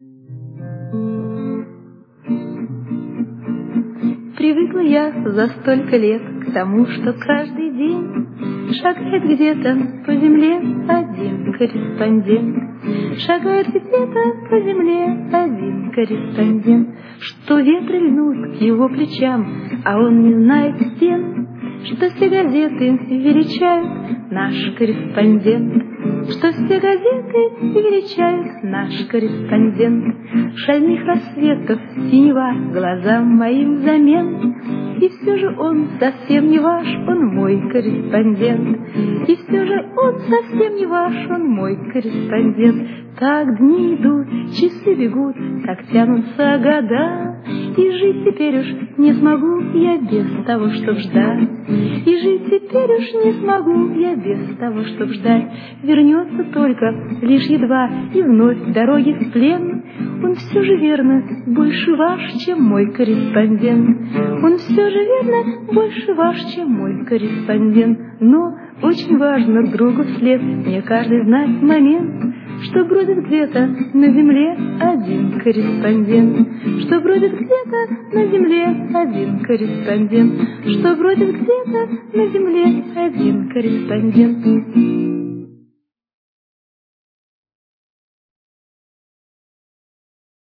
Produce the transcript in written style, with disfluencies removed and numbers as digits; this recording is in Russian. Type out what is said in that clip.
Привыкла я за столько лет к тому, что каждый день шагает где-то по земле один корреспондент. Шагает где-то по земле один корреспондент, что ветры льнут к его плечам, а он не знает стен, что все газеты величают наш корреспондент, что все газеты величают наш корреспондент. Шальных рассветов синева глазам моим взамен, и все же он совсем не ваш, он мой корреспондент. И все же он совсем не ваш, он мой корреспондент. Так дни идут, часы бегут, так тянутся года, и жить теперь уж не смогу я без того, чтоб ждать. И жить теперь уж не смогу я без того, чтоб ждать. Вернется только лишь едва, и вновь дороги в плен. Он все же верно больше ваш, чем мой корреспондент. Он все же верно больше ваш, чем мой корреспондент. Но очень важно другу вслед мне каждый знать момент, что бродит где-то на земле один корреспондент, что бродит где-то на земле один корреспондент, что бродит где-то на земле один корреспондент.